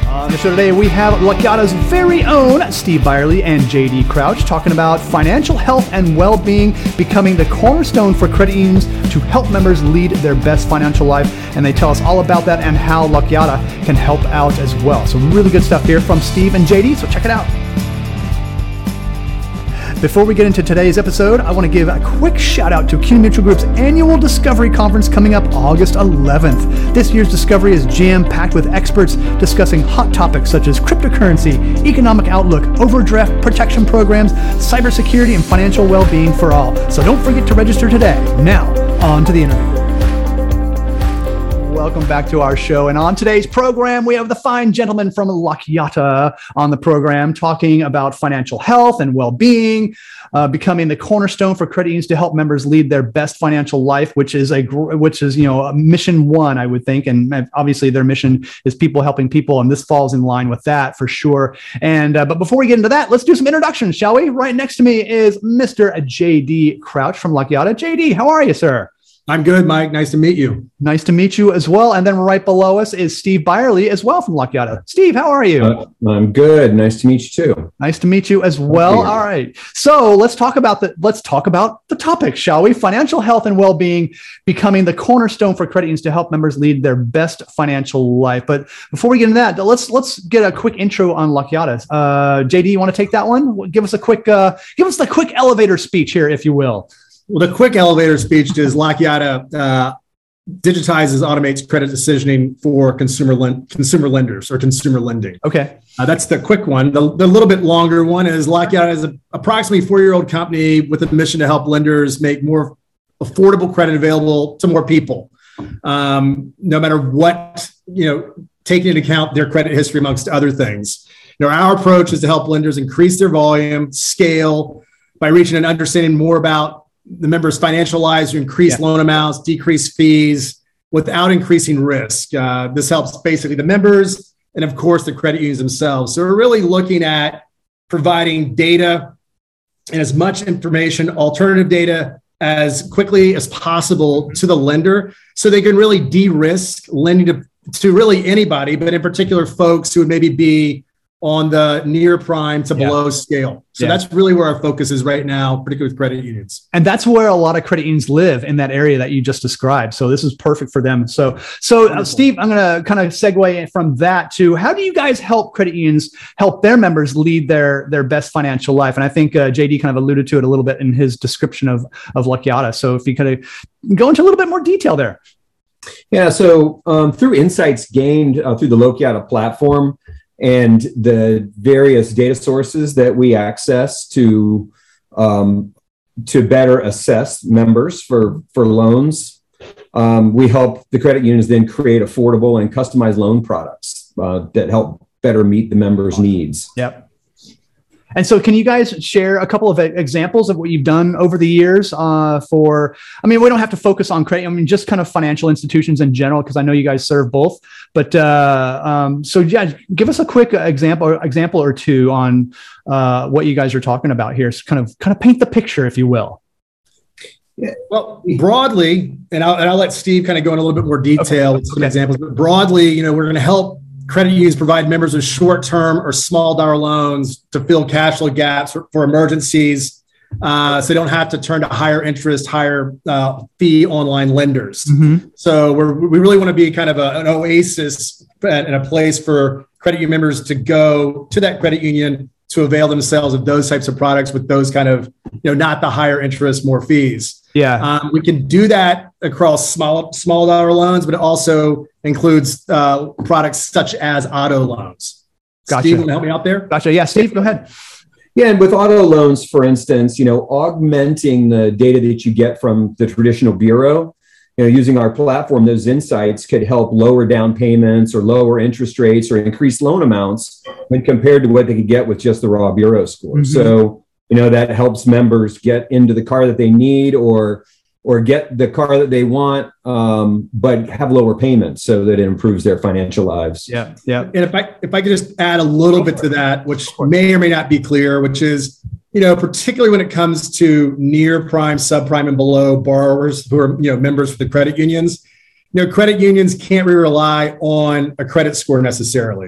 On the show today, we have Lackawanna's very own Steve Byerly and JD Crouch talking about financial health and well-being becoming the cornerstone for credit unions to help members lead their best financial life. And they tell us all about that and how Lackawanna can help out as well. So really good stuff here from Steve and JD, so check it out. Before we get into today's episode, I want to give a quick shout out to CUNY Mutual Group's annual Discovery Conference coming up August 11th. This year's Discovery is jam-packed with experts discussing hot topics such as cryptocurrency, economic outlook, overdraft protection programs, cybersecurity, and financial well-being for all. So don't forget to register today. Now, on to the interview. Welcome back to our show. And on today's program, we have the fine gentleman from Lackawanna on the program talking about financial health and well-being, becoming the cornerstone for credit unions to help members lead their best financial life, which is a mission one, I would think. And obviously their mission is people helping people. And this falls in line with that for sure. And but before we get into that, let's do some introductions, shall we? Right next to me is Mr. JD Crouch from Lackawanna. JD, how are you, sir? I'm good, Mike. Nice to meet you. Nice to meet you as well. And then right below us is Steve Byerly as well from Lackawanna. Steve, how are you? I'm good. Nice to meet you too. Nice to meet you as well. All right. So let's talk about the topic, shall we? Financial health and well-being becoming the cornerstone for credit unions to help members lead their best financial life. But before we get into that, let's get a quick intro on Lackawanna. JD, you want to take that one? Give us the quick elevator speech here, if you will. Well, the quick elevator speech is Lackawanna digitizes, automates credit decisioning for consumer lenders or consumer lending. Okay. That's the quick one. The little bit longer one is Lackawanna is an approximately 4-year-old company with a mission to help lenders make more affordable credit available to more people, no matter what, taking into account their credit history amongst other things. Our approach is to help lenders increase their volume, scale by reaching and understanding more about the members' financial lives to increase loan amounts, decrease fees without increasing risk. This helps basically the members and, of course, the credit unions themselves. So we're really looking at providing data and as much information, alternative data, as quickly as possible to the lender so they can really de-risk lending to really anybody, but in particular folks who would maybe be on the near prime to below scale. So that's really where our focus is right now, particularly with credit unions. And that's where a lot of credit unions live, in that area that you just described. So this is perfect for them. So Steve, I'm going to kind of segue from that to how do you guys help credit unions help their members lead their best financial life? And I think JD kind of alluded to it a little bit in his description of Lackawanna. So if you kind of go into a little bit more detail there. Yeah. So through insights gained through the Lackawanna platform, and the various data sources that we access to better assess members for loans, we help the credit unions then create affordable and customized loan products that help better meet the members' needs. Yep. And so can you guys share a couple of examples of what you've done over the years we don't have to focus on credit, just kind of financial institutions in general, because I know you guys serve both. But give us a quick example or two on what you guys are talking about here. So kind of paint the picture, if you will. Yeah. Well, broadly, and I'll let Steve kind of go in a little bit more detail with some examples, but broadly, we're going to help credit unions provide members with short-term or small dollar loans to fill cash flow gaps for emergencies, so they don't have to turn to higher interest, higher fee online lenders. Mm-hmm. So we really want to be kind of an oasis and a place for credit union members to go to that credit union to avail themselves of those types of products with those kind of, not the higher interest, more fees. Yeah, we can do that across small dollar loans, but it also includes products such as auto loans. Gotcha. Steve, want to help me out there? Gotcha. Yeah, Steve, go ahead. Yeah, and with auto loans, for instance, augmenting the data that you get from the traditional bureau, using our platform, those insights could help lower down payments or lower interest rates or increase loan amounts when compared to what they could get with just the raw bureau score. Mm-hmm. So, that helps members get into the car that they need or get the car that they want, but have lower payments so that it improves their financial lives. Yeah. Yeah. And if I could just add a little bit to that, which may or may not be clear, which is, particularly when it comes to near prime, subprime, and below borrowers who are, members for the credit unions, credit unions can't really rely on a credit score necessarily.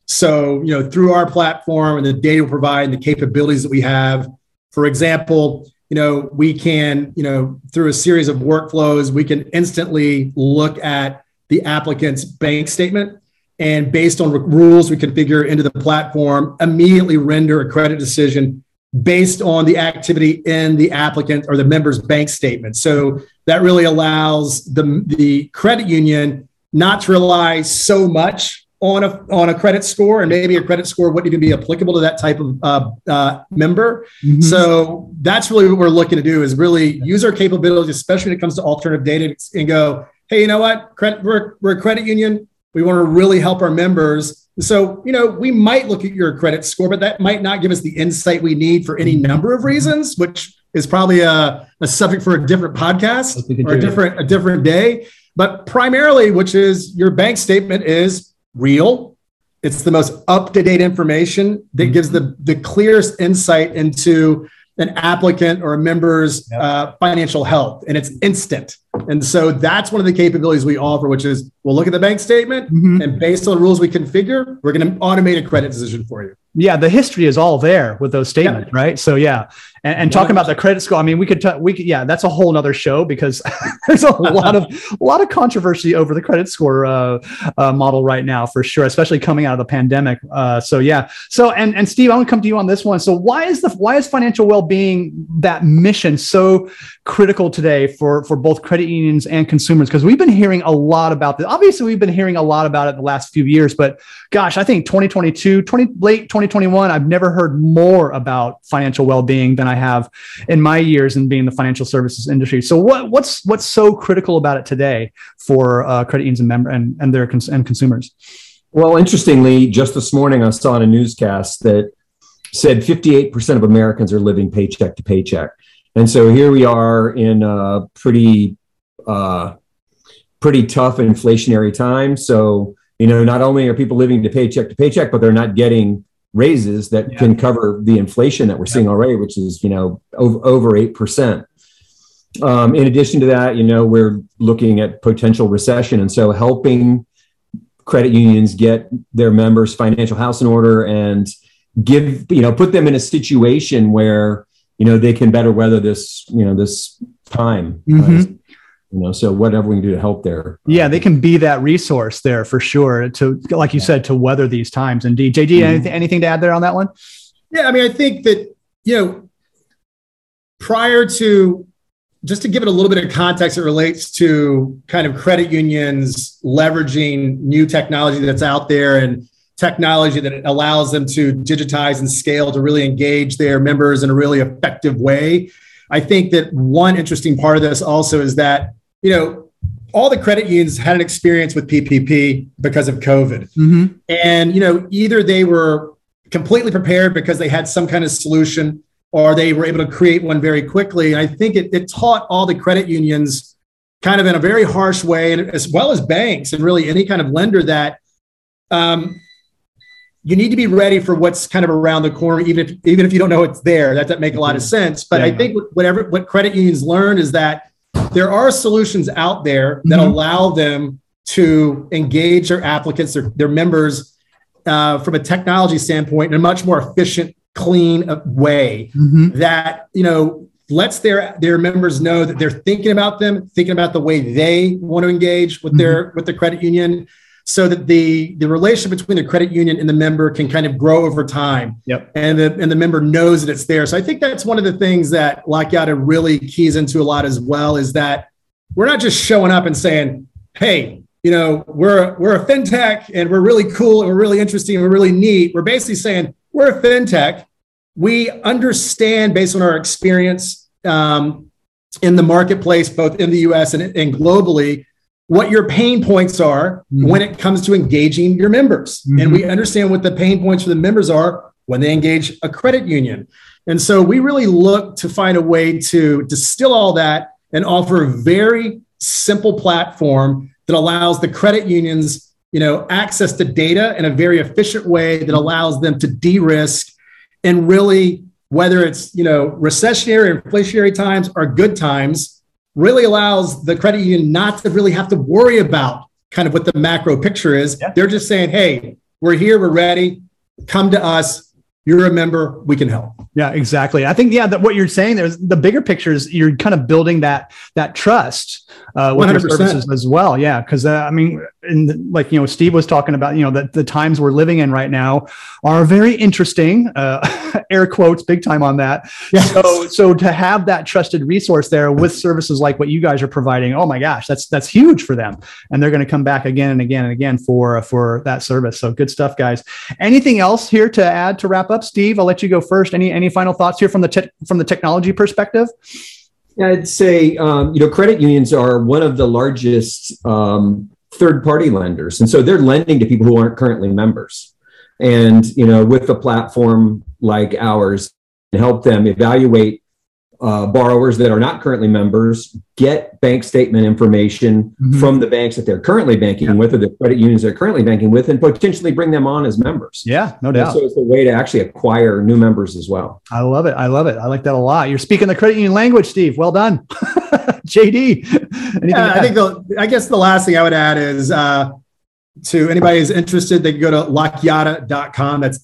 So, through our platform and the data we provide and the capabilities that we have, for example, we can, through a series of workflows, we can instantly look at the applicant's bank statement, and based on rules we configure into the platform, immediately render a credit decision based on the activity in the applicant or the member's bank statement. So that really allows the credit union not to rely so much on a credit score, and maybe a credit score wouldn't even be applicable to that type of member. Mm-hmm. So that's really what we're looking to do, is really use our capabilities, especially when it comes to alternative data, and go, hey, you know what? We're a credit union. We want to really help our members. So, we might look at your credit score, but that might not give us the insight we need for any number of reasons, which is probably a subject for a different podcast or a different day. But primarily, which is your bank statement is real. It's the most up-to-date information that gives the clearest insight into an applicant or a member's financial health, and it's instant. And so that's one of the capabilities we offer, which is we'll look at the bank statement, and based on the rules we configure, we're going to automate a credit decision for you. Yeah, the history is all there with those statements, right? So and talking about the credit score, I mean, we could that's a whole nother show, because there's a lot of controversy over the credit score model right now, for sure, especially coming out of the pandemic. So and Steve, I want to come to you on this one. So why is financial well-being, that mission, so critical today for both credit unions and consumers? Because we've been hearing a lot about this. Obviously, we've been hearing a lot about it the last few years, but gosh, I think late 2021, I've never heard more about financial well-being than I have in my years in being in the financial services industry. So what's so critical about it today for credit unions and their consumers? Well, interestingly, just this morning, I saw in a newscast that said 58% of Americans are living paycheck to paycheck. And so here we are in a pretty tough inflationary time. So, not only are people living to paycheck, but they're not getting raises that can cover the inflation that we're seeing already, which is, over 8%. In addition to that, we're looking at potential recession. And so helping credit unions get their members' financial house in order and put them in a situation where, they can better weather this time. So whatever we can do to help there. Yeah, they can be that resource there for sure to, like you said, to weather these times. Indeed. JD, anything to add there on that one? Yeah, I mean, I think that, prior to, just to give it a little bit of context, it relates to kind of credit unions leveraging new technology that's out there, and technology that allows them to digitize and scale to really engage their members in a really effective way. I think that one interesting part of this also is that, all the credit unions had an experience with PPP because of COVID. Mm-hmm. And, either they were completely prepared because they had some kind of solution, or they were able to create one very quickly. And I think it taught all the credit unions kind of in a very harsh way, and as well as banks and really any kind of lender, that you need to be ready for what's kind of around the corner, even if you don't know it's there. That doesn't make a lot of sense. But I think what credit unions learned is that there are solutions out there that allow them to engage their applicants, their members, from a technology standpoint in a much more efficient, clean way that, lets their members know that they're thinking about the way they want to engage with the credit union, so that the relationship between the credit union and the member can kind of grow over time. Yep. And the member knows that it's there. So I think that's one of the things that La Chiata really keys into a lot as well, is that we're not just showing up and saying, hey, we're a fintech and we're really cool and we're really interesting and we're really neat. We're basically saying we're a fintech. We understand, based on our experience in the marketplace, both in the US and globally, what your pain points are when it comes to engaging your members. And we understand what the pain points for the members are when they engage a credit union. And so we really look to find a way to distill all that and offer a very simple platform that allows the credit unions, access to data in a very efficient way that allows them to de-risk, and really, whether it's, recessionary or inflationary times or good times, really allows the credit union not to really have to worry about kind of what the macro picture is. Yeah. They're just saying, hey, We're here. We're ready. Come to us. You're a member. We can help. Yeah, exactly. I think, that what you're saying, there's the bigger picture is you're kind of building that trust with your services as well. Yeah. Cause Steve was talking about, that the times we're living in right now are very interesting, air quotes, big time on that. Yes. So to have that trusted resource there with services like what you guys are providing, oh my gosh, that's huge for them. And they're going to come back again and again and again for that service. So good stuff, guys. Anything else here to add to wrap up? Steve, I'll let you go first. Any final thoughts here from the technology perspective? Yeah, I'd say, credit unions are one of the largest third-party lenders. And so they're lending to people who aren't currently members. And, with a platform like ours, help them evaluate borrowers that are not currently members, get bank statement information from the banks that they're currently banking with, or the credit unions they're currently banking with, and potentially bring them on as members. Yeah, no doubt. And so it's a way to actually acquire new members as well. I love it. I like that a lot. You're speaking the credit union language, Steve. Well done. JD. I guess the last thing I would add is to anybody who's interested, they can go to lokyata.com. That's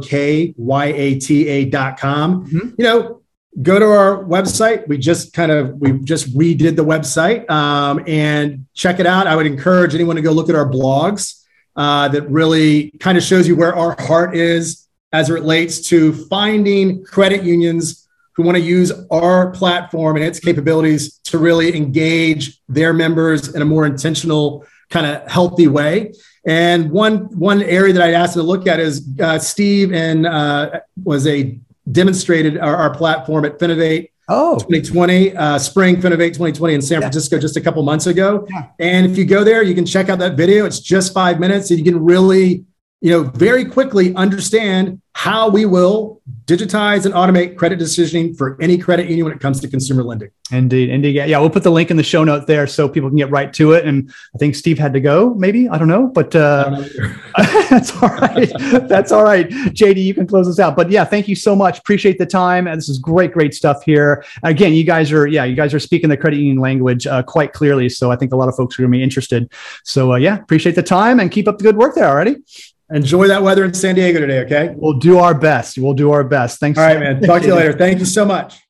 LOKYATA.com. Go to our website. We just redid the website and check it out. I would encourage anyone to go look at our blogs that really kind of shows you where our heart is as it relates to finding credit unions who want to use our platform and its capabilities to really engage their members in a more intentional, kind of healthy way. And one area that I'd asked them to look at is Steve demonstrated our platform at Finovate 2020, Spring Finovate 2020 in San Francisco just a couple months ago. Yeah. And if you go there, you can check out that video. It's just 5 minutes, and you can really, very quickly understand how we will digitize and automate credit decisioning for any credit union when it comes to consumer lending. Indeed. Yeah, we'll put the link in the show note there so people can get right to it. And I think Steve had to go, maybe. I don't know, but that's all right. That's all right. JD, you can close us out. But yeah, thank you so much. Appreciate the time. And this is great stuff here. Again, you guys are speaking the credit union language quite clearly. So I think a lot of folks are going to be interested. So appreciate the time and keep up the good work there already. Enjoy that weather in San Diego today, okay? We'll do our best. Thanks. All right, man. Talk to you later. Thank you so much.